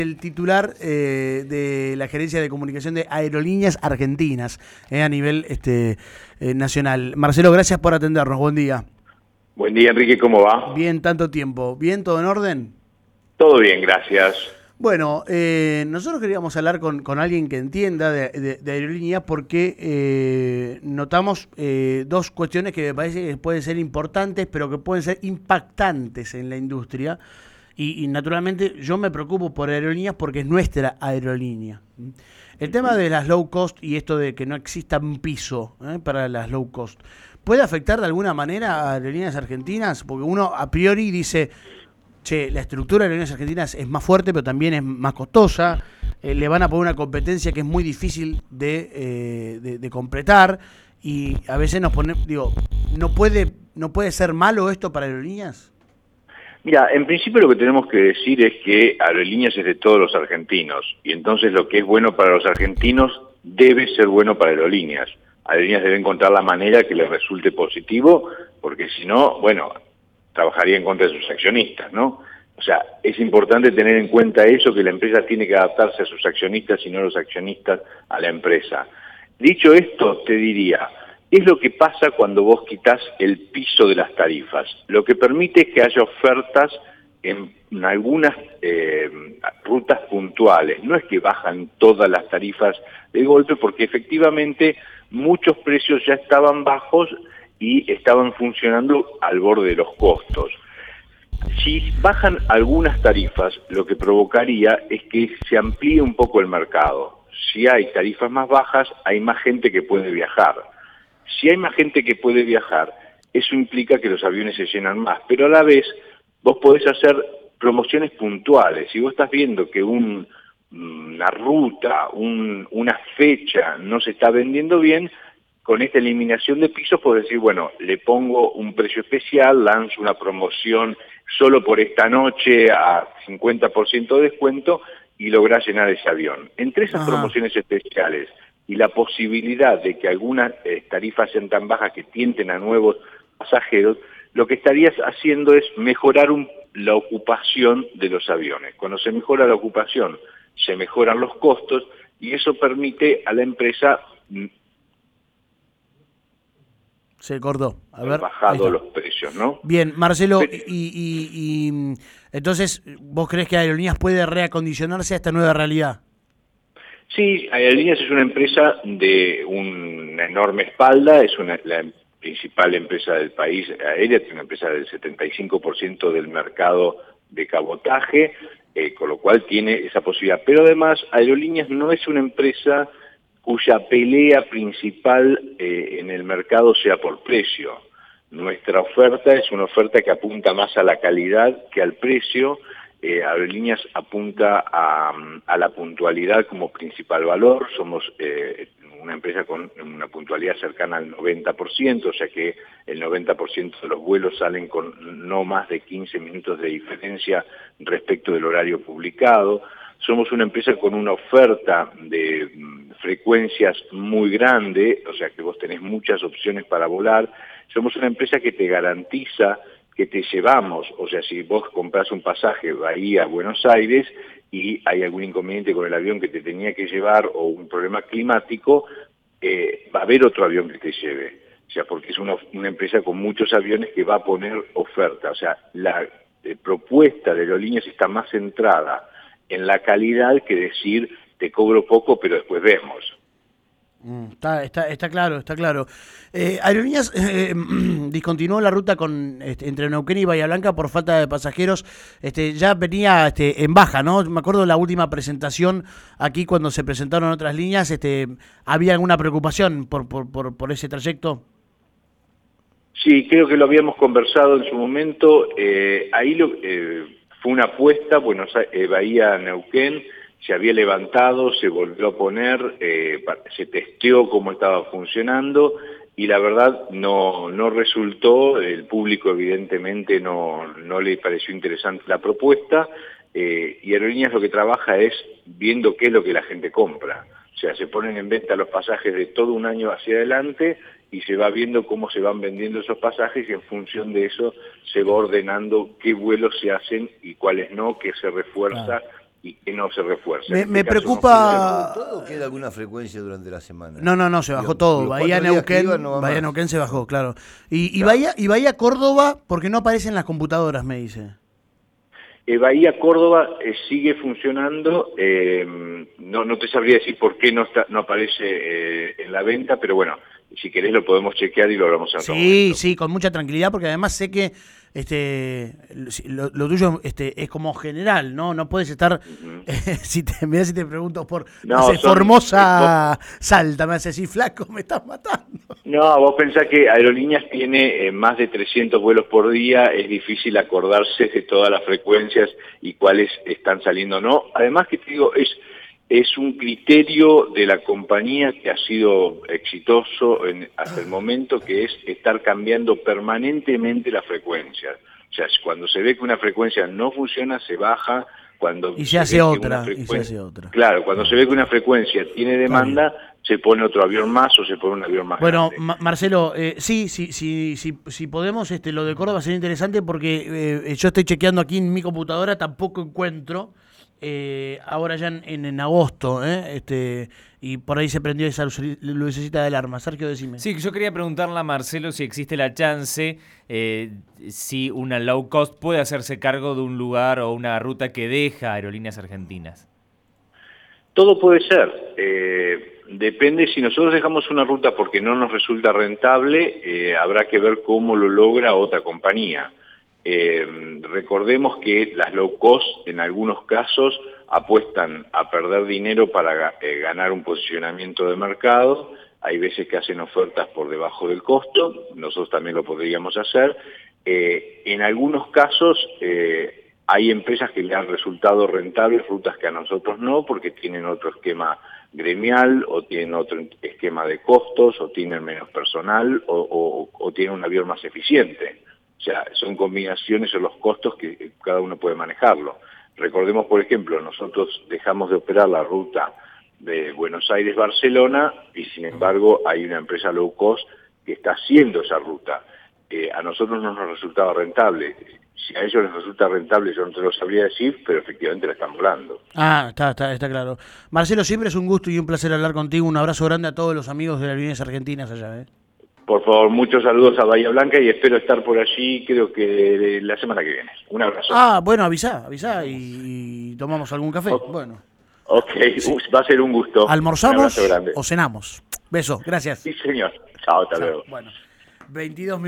El titular de la Gerencia de Comunicación de Aerolíneas Argentinas a nivel nacional. Marcelo, gracias por atendernos. Buen día. Buen día, Enrique, ¿cómo va? Bien, tanto tiempo. ¿Bien? ¿Todo en orden? Todo bien, gracias. Bueno, nosotros queríamos hablar con alguien que entienda de aerolínea porque notamos dos cuestiones que me parece que pueden ser importantes, pero que pueden ser impactantes en la industria. Y naturalmente yo me preocupo por aerolíneas porque es nuestra aerolínea. El tema de las low cost y esto de que no exista un piso para las low cost, ¿puede afectar de alguna manera a aerolíneas argentinas? Porque uno a priori dice, che, la estructura de aerolíneas argentinas es más fuerte, pero también es más costosa. Le van a poner una competencia que es muy difícil de completar. Y a veces nos pone, digo, ¿no puede ser malo esto para aerolíneas? Mira, en principio lo que tenemos que decir es que Aerolíneas es de todos los argentinos, y entonces lo que es bueno para los argentinos debe ser bueno para Aerolíneas. Aerolíneas debe encontrar la manera que les resulte positivo, porque si no, bueno, trabajaría en contra de sus accionistas, ¿no? O sea, es importante tener en cuenta eso, que la empresa tiene que adaptarse a sus accionistas y no los accionistas a la empresa. Dicho esto, te diría, es lo que pasa cuando vos quitas el piso de las tarifas. Lo que permite es que haya ofertas en algunas rutas puntuales. No es que bajan todas las tarifas de golpe, porque efectivamente muchos precios ya estaban bajos y estaban funcionando al borde de los costos. Si bajan algunas tarifas, lo que provocaría es que se amplíe un poco el mercado. Si hay tarifas más bajas, hay más gente que puede viajar. Si hay más gente que puede viajar, eso implica que los aviones se llenan más, pero a la vez vos podés hacer promociones puntuales. Si vos estás viendo que una ruta, una fecha no se está vendiendo bien, con esta eliminación de pisos podés decir, bueno, le pongo un precio especial, lanzo una promoción solo por esta noche a 50% de descuento y lográs llenar ese avión. Entre esas Ajá. promociones especiales y la posibilidad de que algunas tarifas sean tan bajas que tienten a nuevos pasajeros, lo que estarías haciendo es mejorar la ocupación de los aviones. Cuando se mejora la ocupación, se mejoran los costos y eso permite a la empresa Se cortó. A haber ver, ahí bajado está. los precios, ¿no? Bien, Marcelo, Pero, entonces, ¿vos crees que Aerolíneas puede reacondicionarse a esta nueva realidad? sí, Aerolíneas es una empresa de una enorme espalda, es la principal empresa del país aérea, es una empresa del 75% del mercado de cabotaje, con lo cual tiene esa posibilidad. Pero además, Aerolíneas no es una empresa cuya pelea principal en el mercado sea por precio. Nuestra oferta es una oferta que apunta más a la calidad que al precio. Aerolíneas apunta a la puntualidad como principal valor. Somos una empresa con una puntualidad cercana al 90%, o sea que el 90% de los vuelos salen con no más de 15 minutos de diferencia respecto del horario publicado. Somos una empresa con una oferta de frecuencias muy grande, o sea que vos tenés muchas opciones para volar. Somos una empresa que te garantiza que te llevamos, o sea, si vos compras un pasaje Bahía-Buenos Aires y hay algún inconveniente con el avión que te tenía que llevar o un problema climático, va a haber otro avión que te lleve. O sea, porque es una empresa con muchos aviones que va a poner oferta. O sea, la propuesta de aerolíneas está más centrada en la calidad que decir, te cobro poco, pero después vemos. Está claro, está claro. Aerolíneas discontinuó la ruta entre Neuquén y Bahía Blanca por falta de pasajeros. Ya venía en baja, ¿no? Me acuerdo de la última presentación aquí cuando se presentaron otras líneas. ¿Había alguna preocupación por ese trayecto? Sí, creo que lo habíamos conversado en su momento. Ahí fue una apuesta, Bahía Neuquén, se había levantado, se volvió a poner, se testeó cómo estaba funcionando y la verdad no resultó, el público evidentemente no le pareció interesante la propuesta y Aerolíneas lo que trabaja es viendo qué es lo que la gente compra. O sea, se ponen en venta los pasajes de todo un año hacia adelante y se va viendo cómo se van vendiendo esos pasajes y en función de eso se va ordenando qué vuelos se hacen y cuáles no, qué se Claro. refuerza y que no se refuerce. Me preocupa... ¿Todo queda alguna frecuencia durante la semana? No, se bajó todo. Bahía Neuquén se bajó, claro. Y Bahía Córdoba, porque no aparece en las computadoras, me dice. Bahía Córdoba sigue funcionando, no te sabría decir por qué no aparece en la venta, pero bueno, si querés lo podemos chequear y lo hablamos en otro momento. Sí, con mucha tranquilidad, porque además sé que lo tuyo es como general, no puedes estar, mirá si te pregunto por Formosa, Salta, me hace así, flaco, me estás matando. No, vos pensás que Aerolíneas tiene más de 300 vuelos por día, es difícil acordarse de todas las frecuencias y cuáles están saliendo o no. Además que te digo, es un criterio de la compañía que ha sido exitoso hasta el momento, que es estar cambiando permanentemente las frecuencias. O sea, cuando se ve que una frecuencia no funciona, se baja. Y se hace otra. Claro, cuando se ve que una frecuencia tiene demanda, se pone otro avión más o se pone un avión más grande. Marcelo, si podemos, lo de Córdoba sería interesante porque yo estoy chequeando aquí en mi computadora, tampoco encuentro, ahora ya en agosto, y por ahí se prendió esa lucecita de alarma. Sergio, decime. Sí, yo quería preguntarle a Marcelo si existe la chance, si una low cost puede hacerse cargo de un lugar o una ruta que deja Aerolíneas Argentinas. Todo puede ser. Depende, si nosotros dejamos una ruta porque no nos resulta rentable, habrá que ver cómo lo logra otra compañía. Recordemos que las low cost en algunos casos apuestan a perder dinero para ganar un posicionamiento de mercado. Hay veces que hacen ofertas por debajo del costo, nosotros también lo podríamos hacer. En algunos casos hay empresas que le han resultado rentables, rutas que a nosotros no, porque tienen otro esquema gremial, o tienen otro esquema de costos, o tienen menos personal, o tienen un avión más eficiente. O sea, son combinaciones o los costos que cada uno puede manejarlo. Recordemos, por ejemplo, nosotros dejamos de operar la ruta de Buenos Aires-Barcelona y sin embargo hay una empresa low cost que está haciendo esa ruta. A nosotros no nos resultaba rentable. Si a ellos les resulta rentable yo no te lo sabría decir, pero efectivamente la están volando. Está claro. Marcelo, siempre es un gusto y un placer hablar contigo. Un abrazo grande a todos los amigos de las Aerolíneas Argentinas allá. Por favor, muchos saludos a Bahía Blanca y espero estar por allí, creo que la semana que viene. Un abrazo. Bueno, avisá y tomamos algún café. Bueno. Ok, sí. Va a ser un gusto. ¿Almorzamos o cenamos? Beso, gracias. Sí, señor. Chao, hasta luego. Bueno, 22 minutos.